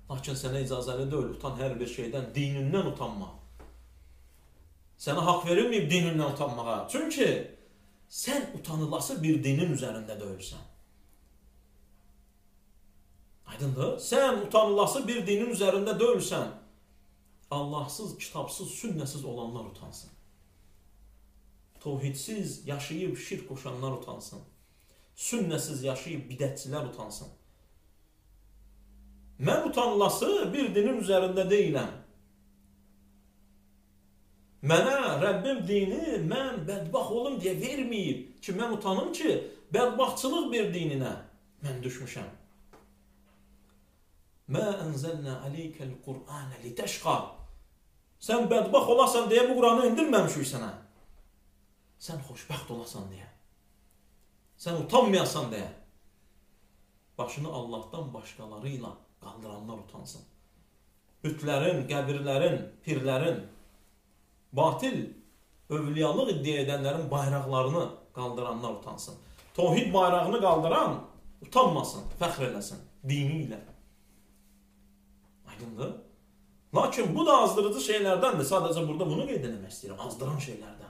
Lakin sənə icazəli deyil, utan hər bir şeydən, dinindən utanma. Sənə haqq verilməyib dinindən utanmağa. Çünki sən utanılası bir dinin üzərində deyilsən. Aydındır? Sən utanılası bir dinin üzərində deyilsən. Allahsız, kitabsız, sünnəsiz olanlar utansın. Tevhidsiz yaşayıb şirk qoşanlar utansın. Sünnəsiz yaşayıb bidətçilər utansın. Mən utanılası bir dinin üzərində deyiləm. Mənə Rəbbim dini mən bədbaxt olum deyə verməyib ki, mən utanım ki, bədbaxtçılıq bir dininə mən düşmüşəm. Mə ənzəlnə aleykəl Qur'anə litəşqa. Sən bədbaxt olasan deyə bu Qur'anı indirməmişik sənə. Sən xoşbəxt olasan deyə. Sən utanmayasan deyə. Başını Allahdan başqaları ilə qaldıranlar utansın. Bütlərin, qəbirlərin, pirlərin, batil, övliyalıq iddia edənlərin bayraqlarını qaldıranlar utansın. Tevhid bayrağını qaldıran utanmasın, fəxr eləsin dini ilə. Aydındır? Lakin bu da azdırıcı şeylərdəndir. Sadəcə burada bunu qeyd etmək istəyirəm. Azdıran şeylərdən.